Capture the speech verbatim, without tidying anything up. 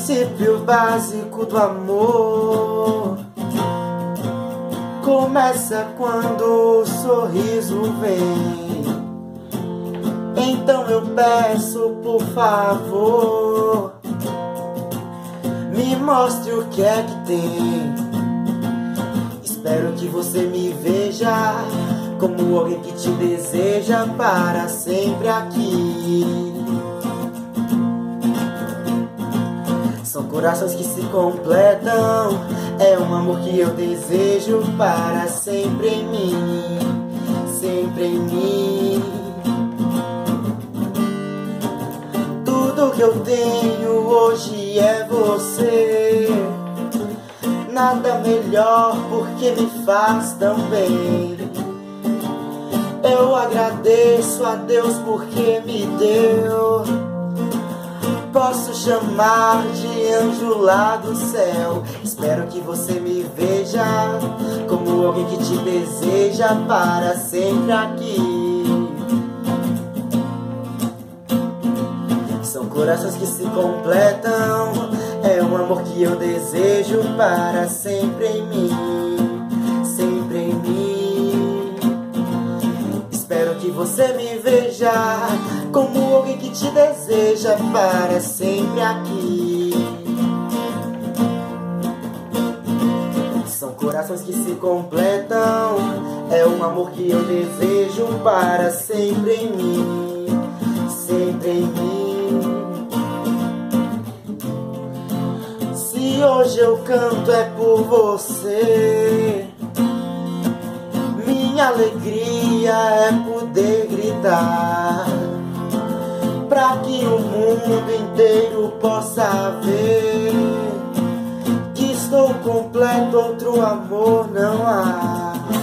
princípio básico do amor começa quando o sorriso vem. Então eu peço, por favor, me mostre o que é que tem. Espero que você me veja como alguém que te deseja para sempre aqui. São corações que se completam, é um amor que eu desejo para sempre em mim, sempre em mim. Tudo que eu tenho hoje é você, nada melhor porque me faz tão bem. Eu agradeço a Deus porque me deu. Posso chamar de anjo lá do céu. Espero que você me veja como alguém que te deseja para sempre aqui. São corações que se completam, é um amor que eu desejo para sempre em mim, sempre em mim. Espero que você me veja como alguém que te deseja para sempre aqui. São corações que se completam, é um amor que eu desejo para sempre em mim, sempre em mim. Se hoje eu canto é por você, minha alegria é poder gritar, pra que o mundo inteiro possa ver que estou completo, outro amor não há.